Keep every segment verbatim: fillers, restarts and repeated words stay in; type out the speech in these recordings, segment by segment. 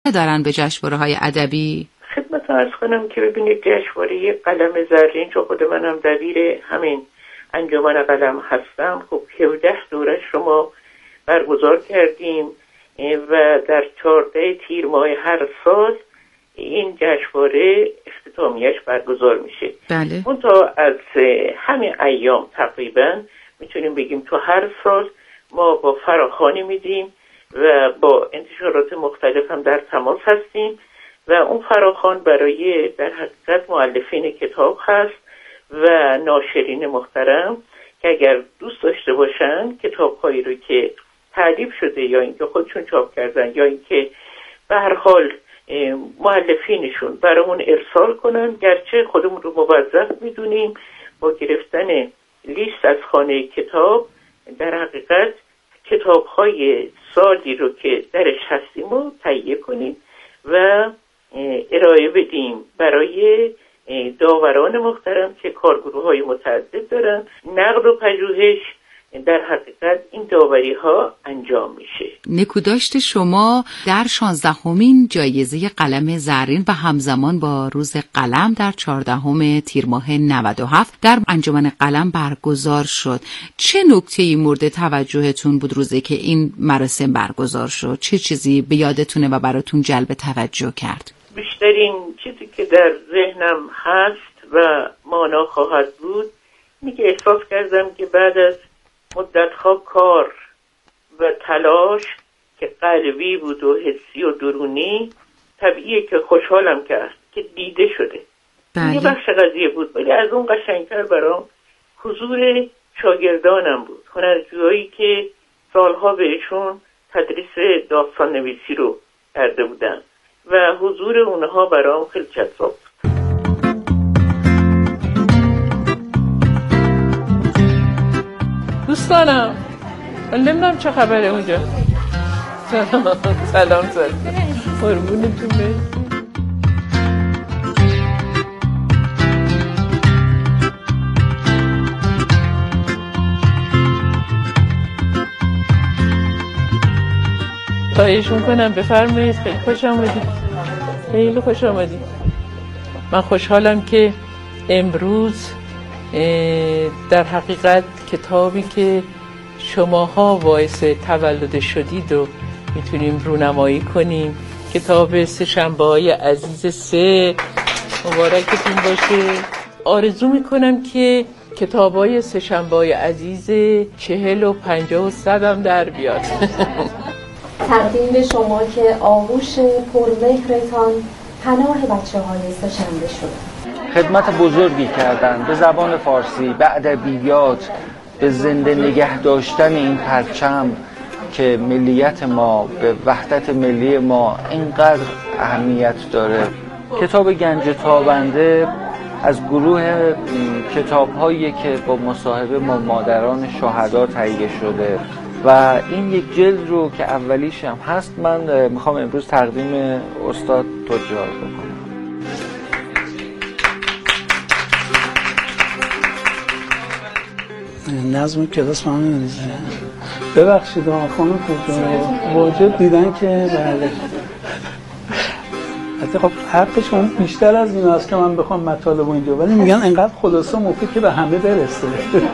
دارن به جشنواره‌های ادبی؟ خدمت عرض کنم که ببینید جشنواره قلم زرین، چون خود منم دبیر همین انجمن قلم هستم، خب هفده دورش رو ما برگزار کردیم و در چهارده تیر ماه هر سال این جشنواره اختتامیش برگزار میشه. بله. اون تا از همین ایام تقریبا میتونیم بگیم تو هر سال ما با فراخوانی میدیم و با انتشارات مختلف هم در تماس هستیم و اون فراخوان برای در حقیقت مؤلفین کتاب هست و ناشرین محترم که اگر دوست داشته باشن کتاب‌هایی رو که تألیف شده یا اینکه خودشون چاپ کردن یا اینکه به هر حال مؤلفینشون برامون ارسال کنن، گرچه خودمون رو موظف میدونیم با گرفتن لیست از خانه کتاب در حقیقت کتاب‌های سالی رو که درش هستیم رو تهیه کنیم و ارائه بدیم برای داوران محترم که کارگروه‌های متعدد دارن. نقد و پژوهش در حقیقت این داوری ها انجام میشه. نکوداشت شما در شانزدهمین جایزه قلم زرین و همزمان با روز قلم در چهاردهم تیر ماه نود و هفت در انجمن قلم برگزار شد. چه نکته‌ای مورد توجهتون بود روزی که این مراسم برگزار شد؟ چه چیزی به یادتونه و براتون جلب توجه کرد؟ بیشترین چیزی که در ذهنم هست و مانا خواهد بود، میگه احساس کردم که بعد از مدت‌ها کار و تلاش که قلبی بود و حسی و درونی، طبیعیه که خوشحالم کرد که دیده شده. بله. یه بخش قضیه بود، ولی از اون قشنگتر برام حضور شاگردانم بود، هنرجویایی که سالها بهشون تدریس داستان نویسی رو کرده بودن و حضور اونها برام خیلی جذاب بود. دوستانم، من نمیدونم چه خبره اونجا. سلام سلام سلام قربونتون برم. خواهش میکنم بفرمایید. خیلی خوش آمدید. خیلی خوش آمدید. من خوشحالم که امروز در حقیقت کتابی که شماها باعث تولد شدید و میتونیم رونمایی کنیم، کتاب سه شنبه‌های عزیز سه، مبارکتون باشه. آرزو میکنم که کتابای سه شنبه‌های عزیز چهل و پنجاه و صدم در بیاد. تقدیم به شما که آغوش پرمهرتان پناه بچه های سه شنبه شد. خدمت بزرگی کردن به زبان فارسی، به ادبیات، به زنده نگه داشتن این پرچم که ملیت ما، به وحدت ملی ما اینقدر اهمیت داره. کتاب گنج تابنده از گروه کتاب‌هایی که با مصاحبه با مادران شهدا تهیه شده و این یک جلد رو که اولیش هم هست من میخوام امروز تقدیم استاد تجار بکنم. نظم کلاس من نمیزه. ببخشید خانم تجار واجد دیدن که بله حتی خب حقشون بیشتر از این است که من بخوام مطالب اینجا، ولی میگن انقدر خلاصه مفید که به همه برسه.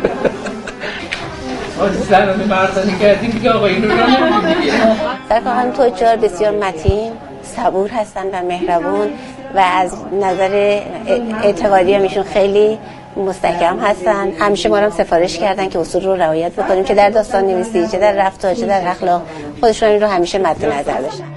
آزی زرانه مردانه کردیم دیگه آقا این رو را نمیدیم دیگه. در خواهم تجار بسیار متین، صبور هستن و مهربون و از نظر اعتقادی همیشون خیلی مستحکم هستن. همیشه ما رو سفارش کردن که اصول رو رعایت بکنیم، چه در داستان نویسی، چه در رفتار، چه در اخلاق. خودشون این رو همیشه مد نظر داشتن.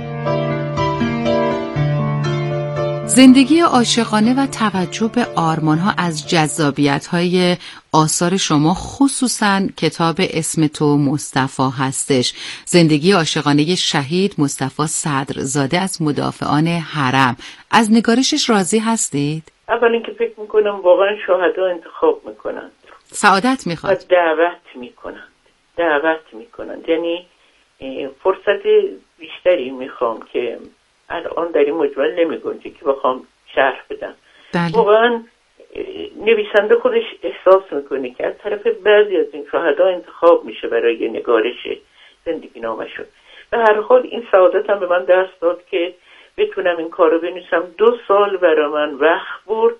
زندگی عاشقانه و توجه به آرمان‌ها از جذابیت‌های آثار شما، خصوصاً کتاب اسم تو مصطفی هستش. زندگی عاشقانه شهید مصطفی صدرزاده از مدافعان حرم. از نگارشش راضی هستید؟ اول اینکه فکر میکنم واقعا شهدا انتخاب میکنند، سعادت میخواد و دعوت میکنند دعوت میکنند یعنی فرصت بیشتری میخوام که الان در این مجمل نمیگنجه که بخوام شرح بدم. بله. واقعا نویسنده خودش احساس میکنه که از طرف بعضی از این شهدا انتخاب میشه برای نگارش زندگی نامشون. به هر حال این سعادت هم به من دست داد که بتونم این کار رو بنویسم. دو سال برای من وقت برد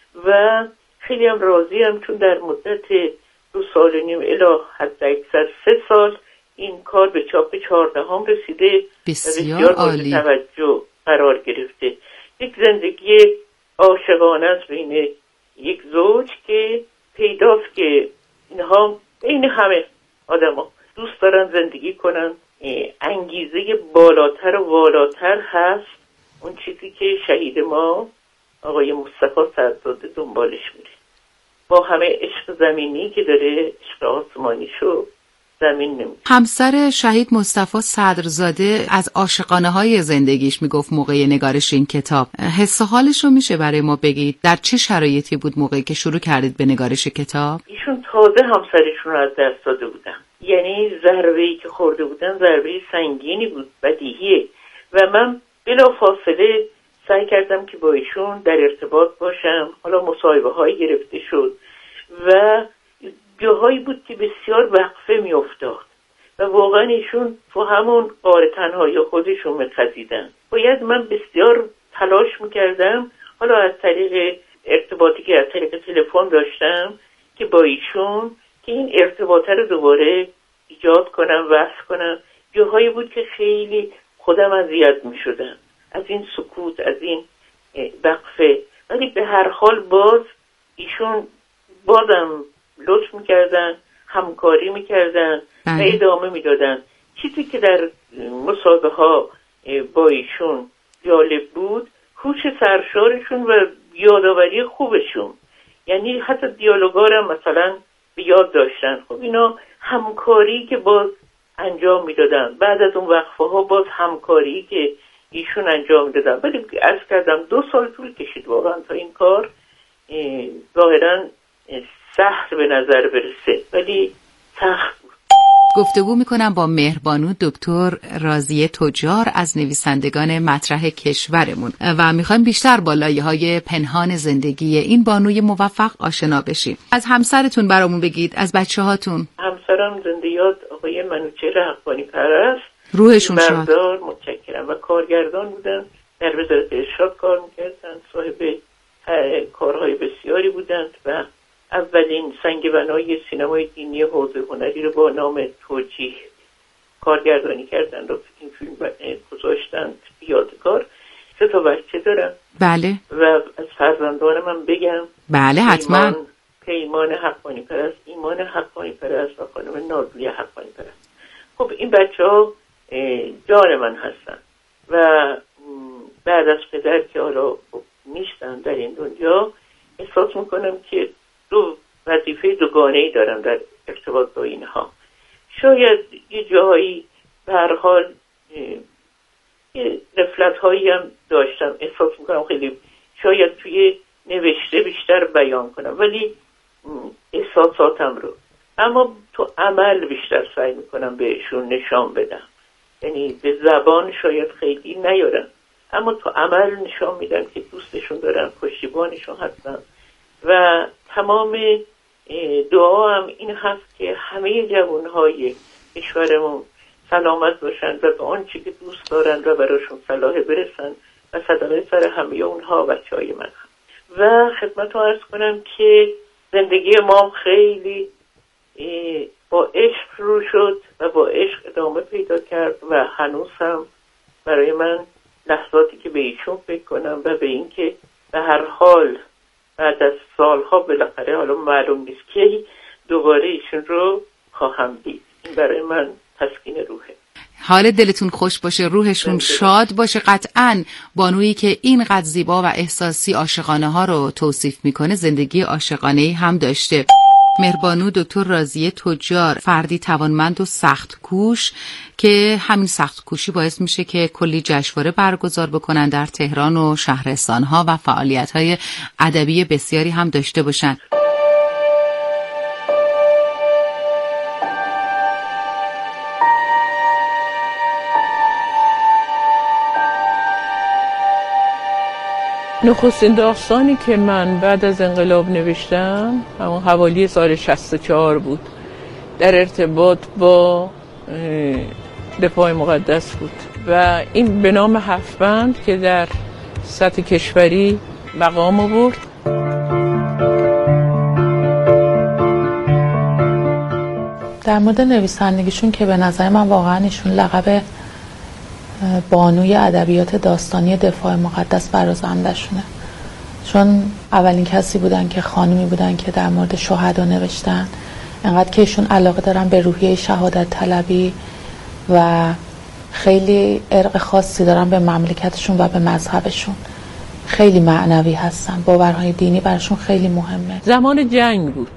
و خیلی هم راضیم، چون در مدت دو سال و نیم الی حد اکثر سه سال این کار به چاپ چهاردهم رسیده. بسیار عالی. توجه قرار گرفته. یک زندگی عاشقانه است بین یک زوج که پیداست که اینها بین همه آدما دوست دارن زندگی کنن. انگیزه بالاتر و والاتر هست اون چیزی که شهید ما آقای مصطفی صدرزاده دنبالش میره. با همه عشق زمینی که داره، عشق آسمانیشو زمین نمیده. همسر شهید مصطفی صدرزاده از عاشقانه های زندگیش میگفت موقع نگارش این کتاب. حس و حالش رو میشه برای ما بگید؟ در چه شرایطی بود موقعی که شروع کردید به نگارش کتاب؟ ایشون تازه همسرشون رو از دست داده بودن، یعنی ضربه‌ای که خورده بودن ضربه سنگینی بود، بدیهیه. و من بلا فاصله سعی کردم که با ایشون در ارتباط باشم. حالا مصاحبه هایی گرفته شد و جاهایی بود که بسیار وقفه می افتاد و واقعا ایشون تو همون غار تنهایی خودشون می خزیدن. باید من بسیار تلاش می کردم، حالا از طریق ارتباطی که از طریق تلفن داشتم، که با ایشون که این ارتباطه رو دوباره ایجاد کنم، وصل کنم. جاهایی بود که خیلی خودم اذیت می شدم از این سکوت، از این وقفه، ولی به هر حال باز ایشون بازم لطف میکردن، همکاری میکردن و ادامه میدادن. چیزی که در مصاحبه ها با ایشون جالب بود، هوش سرشارشون و یادآوری خوبشون. یعنی حتی دیالوگارم مثلا به یاد داشتن. خب اینا همکاری که باز انجام میدادن. بعد از اون وقفه ها باز همکاری که ایشون انجام دادن. ولی عرض کردم دو سال طول کشید واقعا تا این کار ظاهرا سخت به نظر برسه، ولی سخت بود. گفتگو میکنم با مهربانو دکتر راضیه تجار از نویسندگان مطرح کشورمون و میخوایم بیشتر با لایه‌های پنهان زندگی این بانوی موفق آشنا بشیم. از همسرتون برامون بگید، از بچه هاتون. همسرم زنده یاد آقای منوچهر حقانی پرست، روحشون شاد. مردار، متشکرم. و کارگردان بودن، در وزارت ارشاد کار میکردن، صاحب کارهای بسیاری بودند و اولین سنگ بنای سینمای دینی حوزه هنری رو با نام توجیه کارگردانی کردن و این فیلم گذاشتن یادگار. سه تا بچه دارم. بله. و از فرزندان من بگم. بله حتما. پیمان, پیمان حقانی پرست، ایمان حقانی پرست و خانم نازلی حقانی پرست. خب این بچه ها جان من هستن و بعد از پدر که حالا نیستن در این دنیا، احساس میکنم که دو وظیفه دوگانه‌ای دارم در ارتباط با اینها. شاید یه جایی به هر حال یه رفلت‌هایی هم داشتم، احساس میکنم خیلی شاید توی نوشته بیشتر بیان کنم، ولی احساساتم رو اما تو عمل بیشتر سعی میکنم بهشون نشان بدم. یعنی به زبان شاید خیلی نیارم، اما تو عمل نشان میدم که دوستشون دارم، پشتیبانشون هستم. و تمام دعا هم این هست که همه جوانهای کشورمون سلامت باشن و به آنچه که دوست دارن و براشون صلاح برسن و صدقه سر همه اونها بچه های من هم. و خدمت رو عرض کنم که زندگی ما خیلی با عشق رو شد و با عشق ادامه پیدا کرد و هنوز هم برای من لحظاتی که به ایشون فکر کنم و به این که به هر حال بعد از سالها بالاخره، حالا معلوم نیست که دوباره ایشون رو خواهم دید، این برای من تسکین روحه. حال دلتون خوش باشه، روحشون شاد باشه. قطعاً بانویی که اینقدر زیبا و احساسی عاشقانه ها رو توصیف میکنه زندگی عاشقانه‌ای هم داشته. مهربانو دکتر راضیه تجار فردی توانمند و سخت کوش که همین سخت کوشی باعث میشه که کلی جشنواره برگزار بکنن در تهران و شهرستان‌ها و فعالیت‌های ادبی بسیاری هم داشته باشن. نخستین داستانی که من بعد از انقلاب نوشتم همون حوالی سال شصت و چهار بود، در ارتباط با دفاع مقدس بود. و این به نام هفت‌بند که در سطح کشوری مقام آورد. در مورد نویسندگیشون که به نظر من واقعا ایشون لقب بانوی ادبیات داستانی دفاع مقدس برازندشونه، چون اولین کسی بودن که خانمی بودن که در مورد شهدا نوشتن. انقدر که ایشون علاقه دارن به روحیه شهادت طلبی و خیلی ارق خاصی دارن به مملکتشون و به مذهبشون، خیلی معنوی هستن، باورهای دینی برشون خیلی مهمه. زمان جنگ بود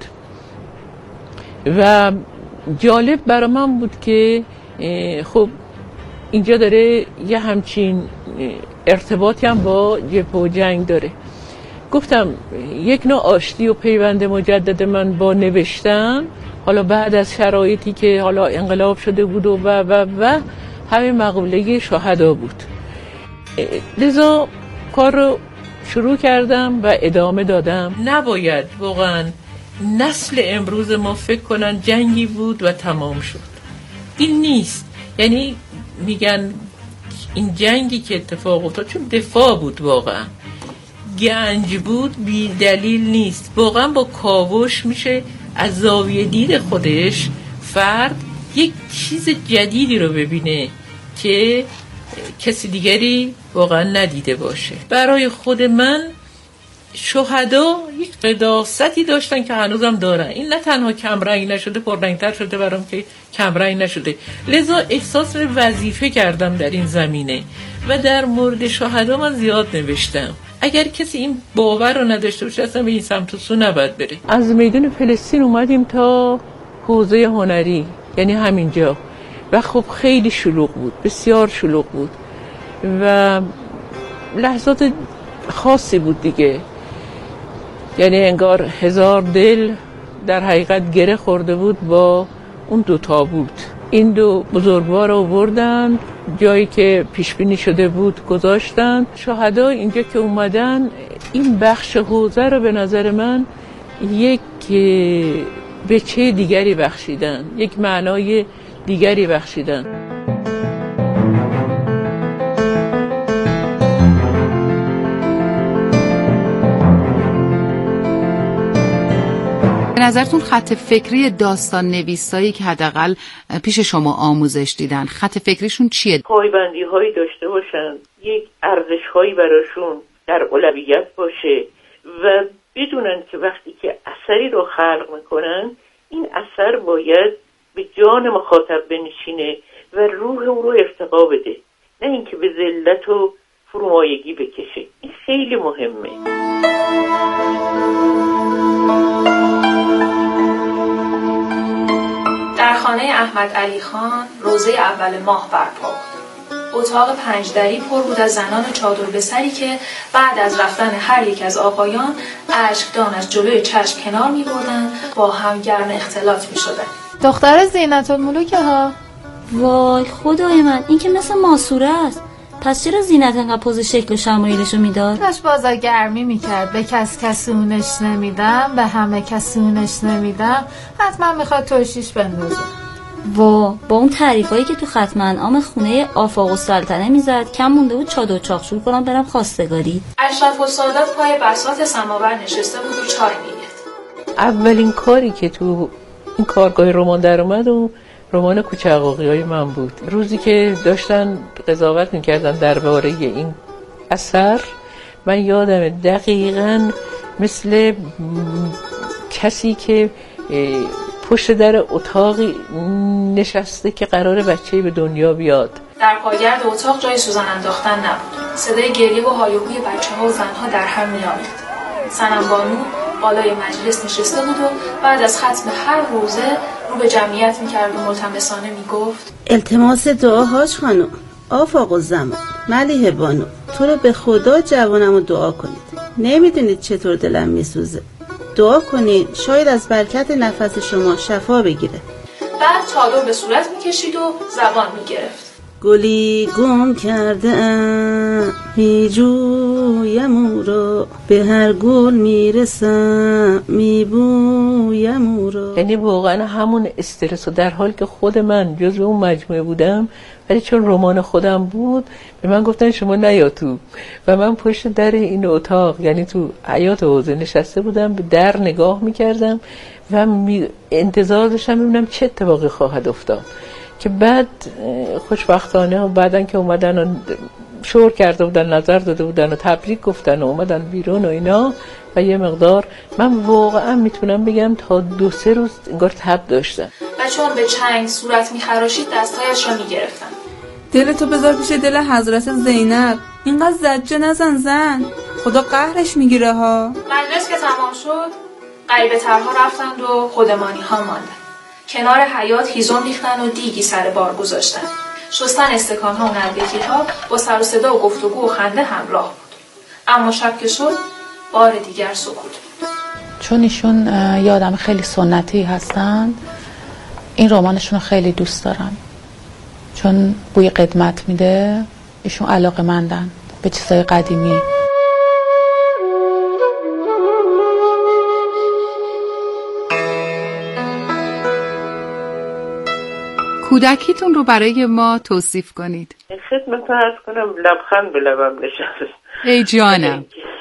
و جالب برای من بود که خب اینجا داره یه همچین ارتباطی هم با جبهه و جنگ داره. گفتم یک نوع آشتی و پیوند مجدد من با نوشتن، حالا بعد از شرایطی که حالا انقلاب شده بود و و و, و همین مقوله شهدا بود. لذا کار رو شروع کردم و ادامه دادم. نباید واقعا نسل امروز ما فکر کنن جنگی بود و تمام شد. این نیست. یعنی میگن این جنگی که اتفاق افتاد چون دفاع بود، واقعا گنج بود، بی دلیل نیست. واقعا با کاوش میشه از زاویه دید خودش فرد یک چیز جدیدی رو ببینه که کسی دیگری واقعا ندیده باشه. برای خود من شهدا یک قداستی داشتن که هنوزم دارن. این نه تنها کمرنگ نشده، پررنگتر شده برام که کمرنگ نشده. لذا احساس وظیفه کردم در این زمینه و در مورد شهدا من زیاد نوشتم. اگر کسی این باور رو نداشته باشه اصلا به این سمت و سو نباید بره. از میدون فلسطین اومدیم تا حوزه هنری، یعنی همینجا، و خب خیلی شلوغ بود، بسیار شلوغ بود و لحظات خاصی بود دیگه. یعنی انگار هزار دل در حقیقت گره خورده بود با اون دو تابوت. این دو بزرگوار رو آوردن جایی که پیش بینی شده بود گذاشتن. شهدا اینجا که اومدن این بخش حوزه رو به نظر من یک بچه دیگری بخشیدن، یک معنای دیگری بخشیدن. به نظرتون خط فکری داستان نویسایی که حداقل پیش شما آموزش دیدن، خط فکریشون چیه؟ پایبندی هایی داشته باشن، یک ارزش هایی براشون در اولویت باشه و بدونن که وقتی که اثری رو خلق میکنن این اثر باید به جان مخاطب بنشینه و روح اون رو ارتقا بده، نه اینکه به ذلت و فرومایگی بکشه. این خیلی مهمه. در خانه احمد علی خان روزه اول ماه برپا بود. اتاق پنجدری پر بود از زنان چادر به سری که بعد از رفتن هر یک از آقایان اشکدان از جلوی چشم کنار می بردن، با هم گرم اختلاط می شدن. دختر زینت الملوکه ها. وای خدای من، این که مثل ماسوره است. پس چرا زینت انقدر پوز شکل و شمایلشو میداد؟ داشت بازا گرمی میکرد. به کس کسونش نمیدم، به همه کسونش نمیدم، حتما میخواد توشیش بندازه. وا، با اون تعریفایی که تو ختم انعام خونه آفاق السلطنه میزد کم مونده بود چادر چاقشور کنم برم خواستگاری. اشرف السادات پای بساط سماور نشسته بود و چای میگرفت. اولین کاری که تو این کارگاه رمان در اومد و رمان کوچه عقاقی‌های من بود. روزی که داشتن قضاوت میکردن درباره این اثر، من یادمه دقیقاً مثل کسی که پشت در اتاقی نشسته که قراره بچه‌ای به دنیا بیاد. در پایگرد اتاق جای سوزن انداختن نبود. صدای گریه و هایهوی بچه‌ها و زنها در هم می‌آمد. صنم بانو بالای مجلس نشسته بود و بعد از ختم هر روزه رو به جمعیت می‌کرد و ملتمسانه می‌گفت: التماس دعا حاج خانم، آفاق الزمان، ملیحه بانو، تو رو به خدا جوانمو دعا کنید. نمیدونید چطور دلم میسوزه. دعا کنید شاید از برکت نفس شما شفا بگیره. بعد چادر به صورت می‌کشید و زبان می‌گرفت. گلی گم کرده ام می جویم میبویم او را، به هر گل میرسم میبویم او را. یعنی واقعا همون استرس و در حال که خود من جزو اون مجموعه بودم، ولی چون رمان خودم بود به من گفتن شما نیا تو، و من پشت در این اتاق یعنی تو حیاط حوزه نشسته بودم، به در نگاه میکردم و می انتظار داشتم ببینم چه اتفاقی خواهد افتاد. که بعد خوشبختانه و بعدن که اومدن و شور کرده بودن، نظر داده بودن و تبریک گفتن و اومدن بیرون و اینا و یه مقدار من واقعا میتونم بگم تا دو سه روز انگار تب داشتم و چون به چنگ صورت میخراشید دستهایش را میگرفتن. دلتو بذار پیش دل حضرت زینب، اینقدر زجه نزن زن، خدا قهرش میگیره ها. مجلس که تمام شد غریبه ترها رفتند و خودمانی ها ماندن. کنار حیاط هیزم ریختن و دیگی سر بار گذاشتن. شستن استکان ها و نردگی ها با سر و صدا و گفتگو و خنده همراه بود. اما شب که شد بار دیگر سکوت بود. چون ایشون یه آدم خیلی سنتی هستن، این رمانشون رو خیلی دوست دارم، چون بوی قدمت میده. ایشون علاقه‌مندن به چیزای قدیمی. کودکیتون رو برای ما توصیف کنید. خدمت عرض کنم لبخند به لبم نشست. ای جانم.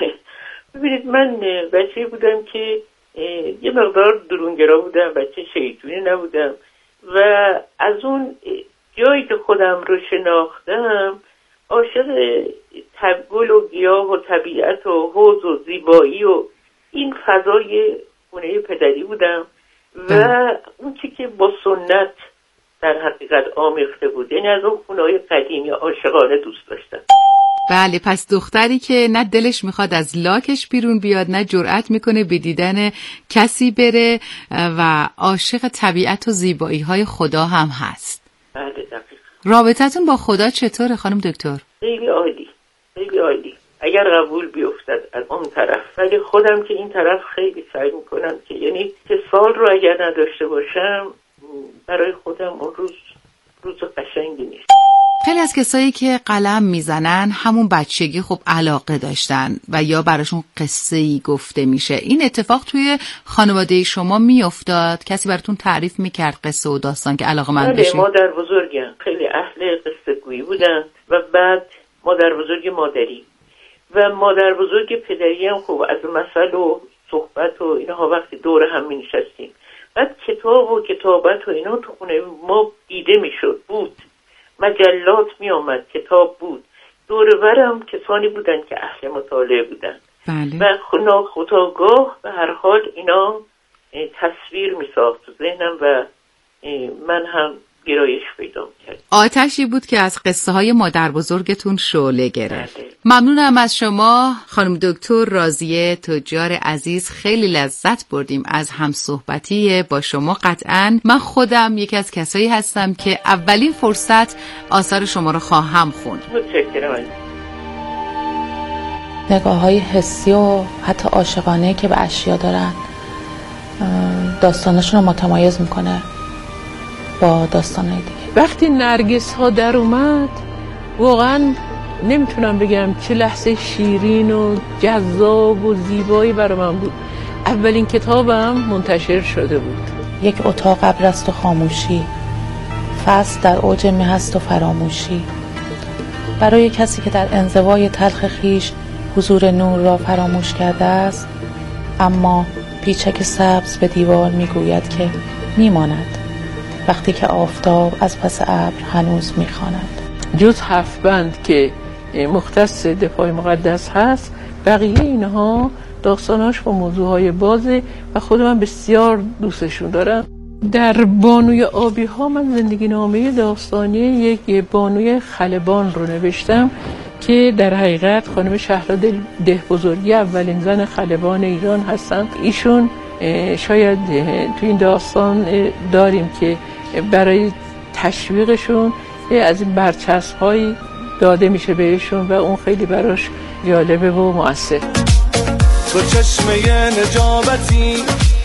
ببینید من بچه بودم که یه مقدار درونگرا بودم، بچه شیطونی نبودم و از اون جایی که خودم رو شناختم عاشق گل و گیاه و طبیعت و حوض و زیبایی و این فضای خونه پدری بودم و اون چی که با سنت در حقیقت آمیخته بود، یعنی از اون خونه‌های قدیمی عاشقانه دوست داشتم. بله، پس دختری که نه دلش میخواد از لاکش بیرون بیاد، نه جرأت میکنه به دیدن کسی بره و عاشق طبیعت و زیبایی های خدا هم هست. بله دقیقا. رابطتون با خدا چطوره خانم دکتر؟ خیلی عالی، خیلی عالی. اگر قبول بیفتد از اون طرف، ولی خودم که این طرف خیلی سعی میکنم که یعنی که سال رو اگر نداشته باشم برای خودم اون روز روز قشنگی نیست. خیلی از کسایی که قلم میزنن همون بچگی خب علاقه داشتن و یا براشون قصه‌ای گفته میشه. این اتفاق توی خانواده شما میافتاد؟ کسی براتون تعریف میکرد قصه و داستان که علاقه من بشین؟ مادر بزرگم خیلی اهل قصه گویی بودن و بعد مادر بزرگ مادری و مادر بزرگ پدری هم خب از مثل و صحبت و اینها وقتی دور هم می نشستیم. بعد کتاب و کتابت و اینا تو خونه ما دیده میشد، بود مجلات می آمد، کتاب بود، دور برم کسانی بودن که اهل مطالعه بودن. بله. و ناخودآگاه به هر حال اینا تصویر می ساخت تو ذهنم و من هم گرایش پیدا کرد. آتشی بود که از قصه های مادر بزرگتون شعله گرفت. بله. ممنونم از شما خانم دکتر راضیه تجار عزیز، خیلی لذت بردیم از همصحبتی با شما. قطعاً من خودم یکی از کسایی هستم که اولین فرصت آثار شما رو خواهم خوند. متشکرم. نگاه های حسی و حتی عاشقانه که به اشیا دارن داستانشون رو متمایز میکنه با داستانهای دیگه. وقتی نرگس ها در اومد واقعا نمیتونم بگم چه لحظه شیرین و جذاب و زیبایی برای من بود. اولین کتابم منتشر شده بود. یک اتاق ابر است و خاموشی، فصل در اوج مه است و فراموشی. برای کسی که در انزوای تلخ خیش حضور نور را فراموش کرده است، اما پیچک سبز به دیوار میگوید که میماند وقتی که آفتاب از پس ابر هنوز میخواند. جز هفت بند که مختص دفاع مقدس هست، بقیه اینها داستاناش با موضوعهای بازه و خود من بسیار دوستشون دارم. در بانوی آبی ها من زندگی نامه داستانی یک بانوی خلبان رو نوشتم که در حقیقت خانم شهرزاد ده بزرگی اولین زن خلبان ایران هستند. ایشون شاید تو این داستان داریم که برای تشویقشون از این برچسب هایی داده میشه بهشون و اون خیلی براش جالبه و مؤثر. تو چشمه نجابتی،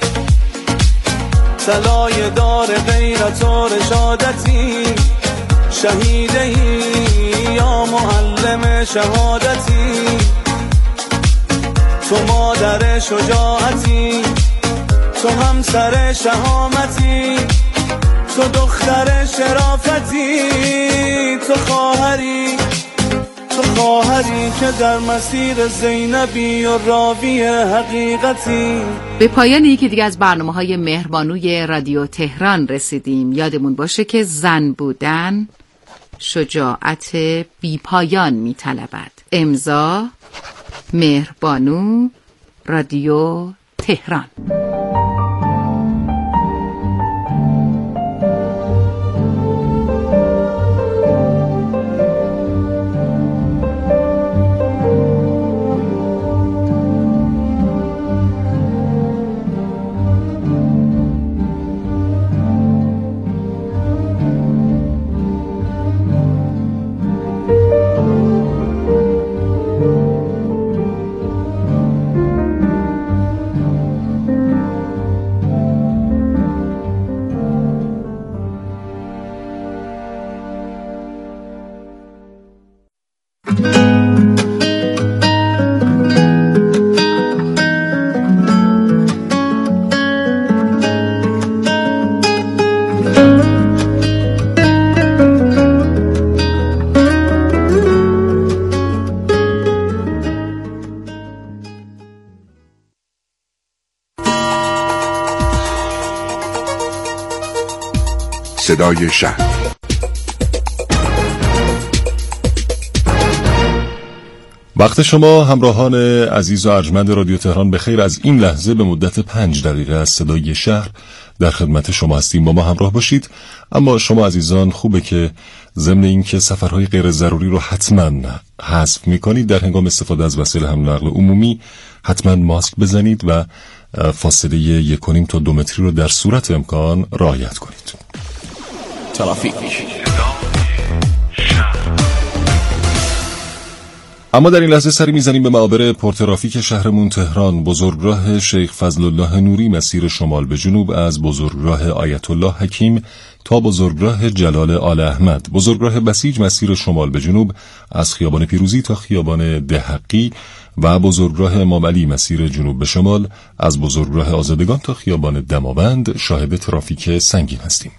طلای دار غیرت و رشادتی، شهیده ای یا معلم شهادتی، تو مادر شجاعتی، تو همسر شهامتی، تو دختر شرافتی، تو خواهری، تو خواهری که در مسیر زینبی و راوی حقیقتی. به پایان یکی دیگه از برنامه‌های مهربانوی رادیو تهران رسیدیم. یادمون باشه که زن بودن شجاعت بی پایان می طلبد. امضا مهربانو، رادیو تهران. صدای شهر. وقت شما همراهان عزیز و ارجمند رادیو تهران بخیر. از این لحظه به مدت پنج دقیقه از صدای شهر در خدمت شما هستیم. با ما همراه باشید. اما شما عزیزان خوبه که ضمن این که سفرهای غیر ضروری رو حتما حذف میکنید، در هنگام استفاده از وسایل حمل و نقل عمومی حتما ماسک بزنید و فاصله یک و نیم تا دو متری رو در صورت امکان رعایت کنید. ترافیک. اما در این لحظه سری میزنیم به معابر پرترافیک شهرمون تهران. بزرگراه شیخ فضل الله نوری مسیر شمال به جنوب از بزرگراه آیت الله حکیم تا بزرگراه جلال آل احمد. بزرگراه بسیج مسیر شمال به جنوب از خیابان پیروزی تا خیابان دهقی و بزرگراه امام علی مسیر جنوب به شمال از بزرگراه آزادگان تا خیابان دماوند شاهد ترافیک سنگین هستیم.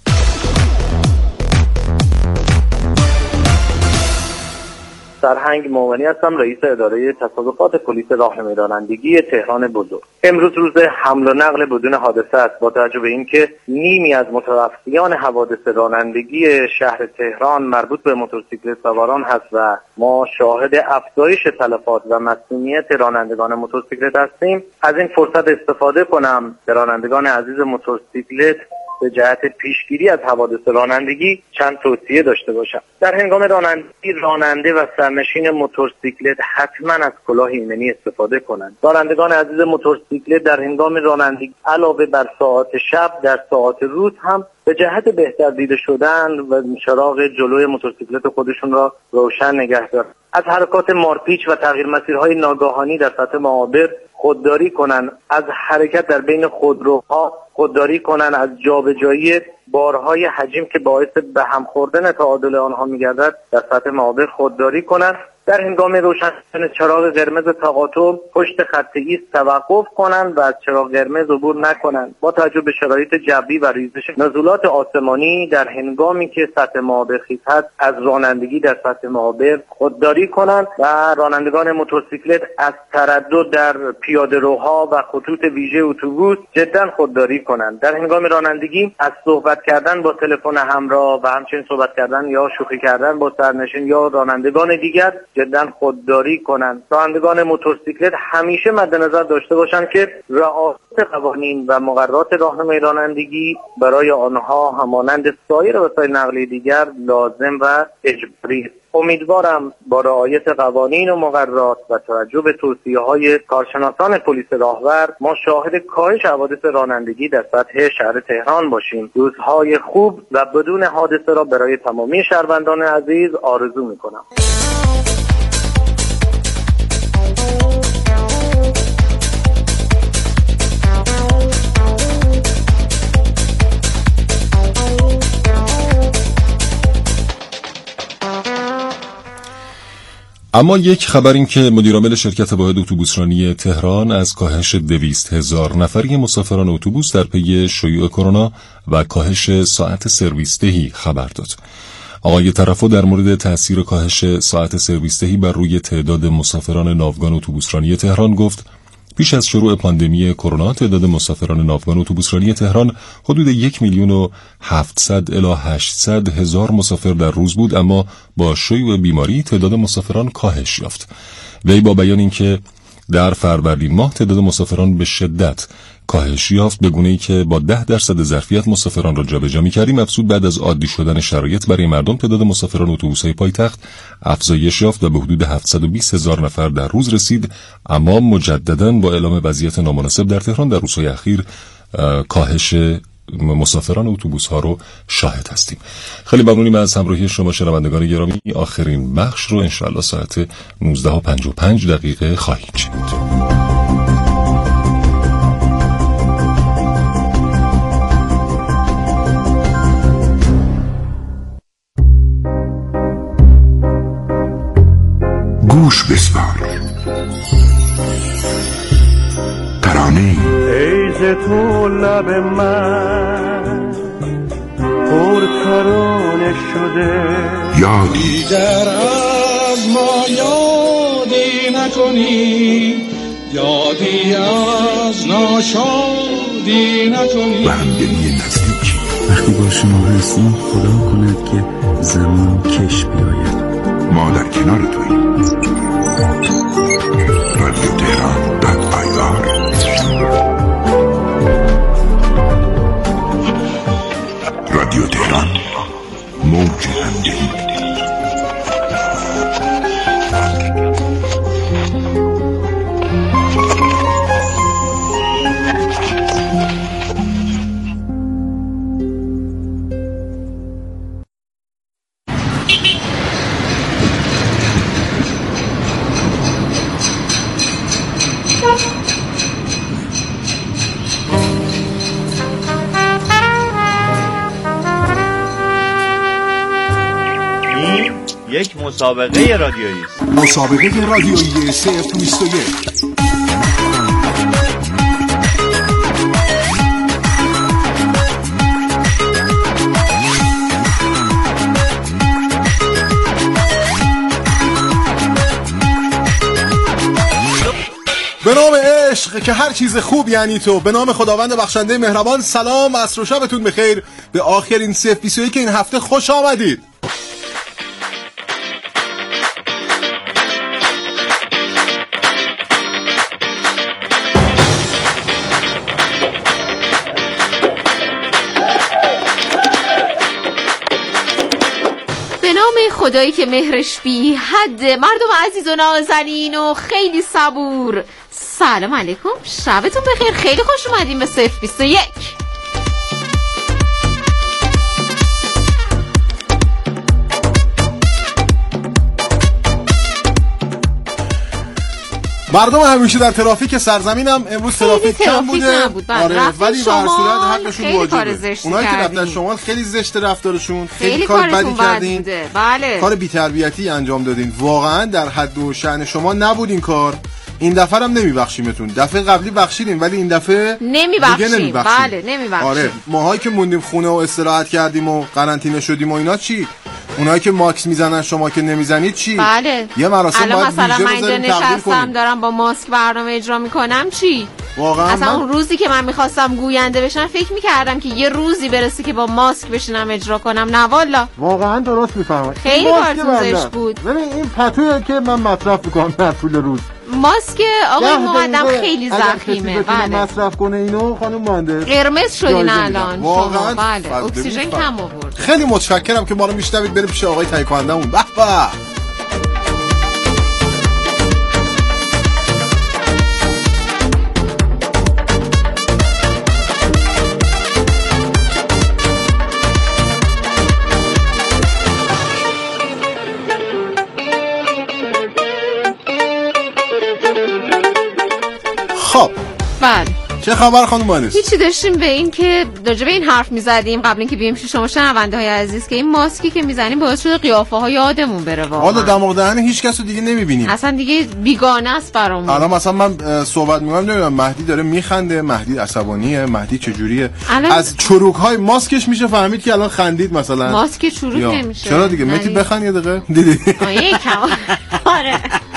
سرهنگ مومنی هستم، رئیس اداره تصادفات پلیس راهنمایی رانندگی تهران بزرگ. امروز روز حمل و نقل بدون حادثه است. با توجه به اینکه نیمی از متوفیان حوادث رانندگی شهر تهران مربوط به موتورسیکلت سواران هست و ما شاهد افزایش تلفات و مسئولیت رانندگان موتورسیکلت هستیم، از این فرصت استفاده کنم به رانندگان عزیز موتورسیکلت به جهت پیشگیری از حوادث رانندگی چند توصیه داشته باشم. در هنگام رانندگی راننده و سرنشین موتورسیکلت حتما از کلاه ایمنی استفاده کنند. رانندگان عزیز موتورسیکلت در هنگام رانندگی علاوه بر ساعات شب در ساعات روز هم به جهت بهتر دیده شدن و چراغ جلوی موتورسیکلت خودشون را روشن نگه دارند. از حرکات مارپیچ و تغییر مسیرهای ناگهانی در سطح معابر خودداری کنند. از حرکت در بین خودروها خودداری کنند. از جابجایی بارهای حجم که باعث به هم خوردن تعادل آنها می‌گردد در سطح معابر خودداری کنند. در هنگام روشن شدن چراغ قرمز تقاطع پشت خط ایست توقف کنند و از چراغ قرمز عبور نکنند. با توجه به شرایط جوی و ریزش نزولات آسمانی در هنگامی که سطح معابر خیس است از رانندگی در سطح معابر خودداری کنند و رانندگان موتورسیکلت از تردد در پیاده‌روها و خطوط ویژه اتوبوس جدا خودداری کنند. در هنگام رانندگی از صحبت کردن با تلفن همراه و همچنین صحبت کردن یا شوخی کردن با سرنشین یا رانندگان دیگر جدا خودداری کنند. رانندگان موتورسیکلت همیشه مد نظر داشته باشند که رعایت قوانین و مقررات راهنمایی رانندگی برای آنها همانند سایر وسایل نقلیه دیگر لازم و اجباری است. امیدوارم با رعایت قوانین و مقررات و توجه به توصیه‌های کارشناسان پلیس راهور ما شاهد کاهش حوادث رانندگی در سطح شهر تهران باشیم. روزهای خوب و بدون حادثه را برای تمامی شهروندان عزیز آرزو می‌کنم. اما یک خبر این که مدیرعامل شرکت واحد اتوبوسرانی تهران از کاهش دویست هزار نفری مسافران اتوبوس در پی شیوع کرونا و کاهش ساعت سرویس دهی خبر داد. آقای طرفو در مورد تأثیر کاهش ساعت سرویس دهی بر روی تعداد مسافران ناوگان اتوبوسرانی تهران گفت: پیش از شروع پاندمی کرونا تعداد مسافران ناوگان اتوبوسرانی تهران حدود یک میلیون و هفتصد الی هشتصد هزار مسافر در روز بود، اما با شیوع بیماری تعداد مسافران کاهش یافت. وی با بیان اینکه در فروردین ماه تعداد مسافران به شدت کاهش یافت، به گونه‌ای که با ده درصد ظرفیت مسافران را جابجا می‌کردیم، افزود بعد از عادی شدن شرایط برای مردم تعداد مسافران اتوبوس‌های پایتخت افزایش یافت و به حدود هفتصد و بیست هزار نفر در روز رسید، اما مجدداً با اعلام وضعیت نامناسب در تهران در روزهای اخیر کاهش مسافران اتوبوس‌ها رو شاهد هستیم. خیلی ممنونیم از همراهی شما شنوندگان گرامی. آخرین بخش رو انشاءالله ساعت نوزده و پنجاه و پنج دقیقه خواهید شنید. گوش بسپار ترانه ای ز تو لب من پر ترانه شده، یادی دیگر از ما یادی نکنی، یادی از ناشادی نکنی. و همدلی نزدیکی وقتی با شما هستیم خدا کند که زمان کش بیاید. ما در کنار توییم. رادیو تهران دات آی آر. رادیو تهران، موج همدلی. یک مسابقه رادیویی است. مسابقه رادیویی صفر بیست و یک. به نام عشق که هر چیز خوب یعنی تو، به نام خداوند بخشنده مهربان. سلام، عصر و شبتون بخیر. به آخرین صفر بیست و یک این هفته خوش آمدید. خدایی که مهرش بی حد، مردم عزیز و نازنین و خیلی صبور، سلام علیکم، شبتون بخیر، خیلی خوش اومدین به صفر بیست و یک. مردم همیشه در ترافیک سرزمینم امروز ترافیک کم بوده. آره، ولی به هر صورت حقشون واجبه. اونایی که رفتن شمال خیلی زشت رفتارشون، خیلی, خیلی کار بدی کردین. بله. کار بی‌تربیتی انجام دادین. واقعا در حد و شأن شما نبود این کار. این دفعه هم نمیبخشیمتون. دفعه قبلی بخشیدیم ولی این دفعه نمیبخشیم. نمیبخشیم. بله نمیبخشیم. آره، ماهایی که موندیم خونه و استراحت کردیم و قرنطینه شدیم و اینا چی؟ اونایی که ماسک میزنن شما که نمیزنید چی؟ بله. یه مراسم باید مثلا من اینجا نشستم دارم با ماسک برنامه اجرا میکنم چی؟ واقعا اصلا من... اون روزی که من میخواستم گوینده بشم فکر میکردم که یه روزی برسه که با ماسک بشینم اجرا کنم. نه والا واقعا درست میفهمم. خیلی کارتون زشت بود. ببین این پتویی که من مصرف میکنم در طول روز، ماسک آقای مقدم خیلی ضخیمه. بله مصرف کنه اینو خانم مهندس قرمز شدین الان واقعا. بله اکسیژن کم آورد. خیلی متشکرم که ما رو میشنوید. بریم پیش آقای تهیه کنندمون. به به. خب بله چه خبر خانم مهندس؟ هیچی داشتیم به این که راجع به این حرف میزدیم قبل اینکه بیایم پیش شما شنونده های عزیز که این ماسکی که میزنیم باعث شده قیافه ها یادمون بره واقعا. حالا دماغ دهن هیچ کس رو دیگه نمیبینیم. اصلا دیگه بیگانه است برامون. الان مثلا من صحبت میکنم نمیدونم مهدی داره میخنده، مهدی عصبانیه، مهدی چجوریه. الان... از چروک های ماسکش میشه فهمید که الان خندید مثلا. ماسک چروک نمیشه. چرا دیگه مهدی بخند یه دقیقه. دیدی؟ آره.